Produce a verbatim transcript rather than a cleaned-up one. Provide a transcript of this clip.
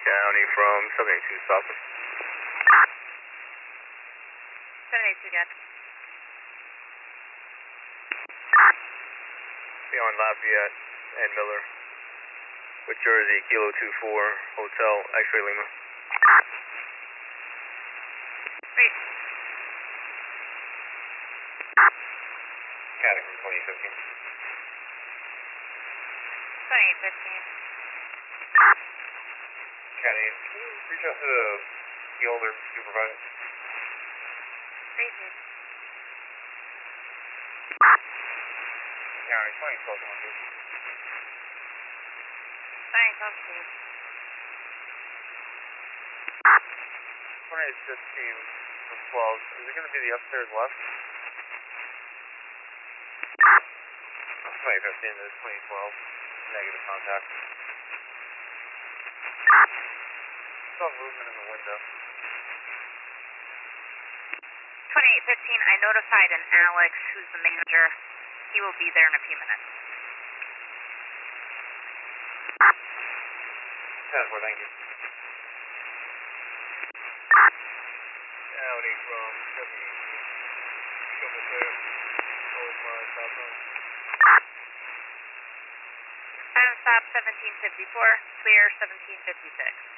County from seven eight two Southwest. seven eight two, got Beyond Lafayette and Miller. With Jersey, Kilo two four, Hotel, X-Ray Lima. Wait. County from twenty fifteen. twenty-eight fifteen. County, can you reach out to the field or supervisor? Crazy. County, twenty twelve, one two. twenty twelve, please. twenty-eight fifteen from twelve. Is it going to be the upstairs left? twenty fifteen to twenty twelve. Negative contact. Saw movement in the window. twenty-eight fifteen, I notified an Alex, who's the manager. He will be there in a few minutes. ten four, thank you. County from seven eight two. Triple clear. Always my southbound. Time stop seventeen fifty-four, clear seventeen fifty-six.